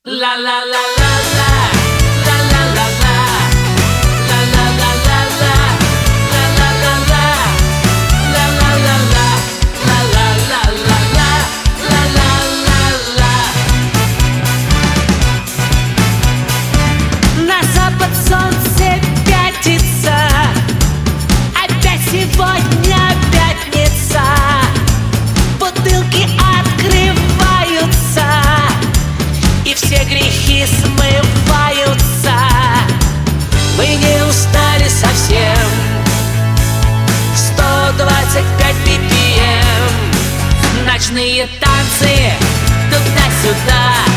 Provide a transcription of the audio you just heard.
La la la la la, la la la la, la la la la la, la la la la, la la la la, la la la la la, la la la la. На запад солнце пятится, опять сегодня пятница. Бутылки открываются, и все грехи смываются. Мы не устали совсем. 125 BPM. Ночные танцы туда-сюда.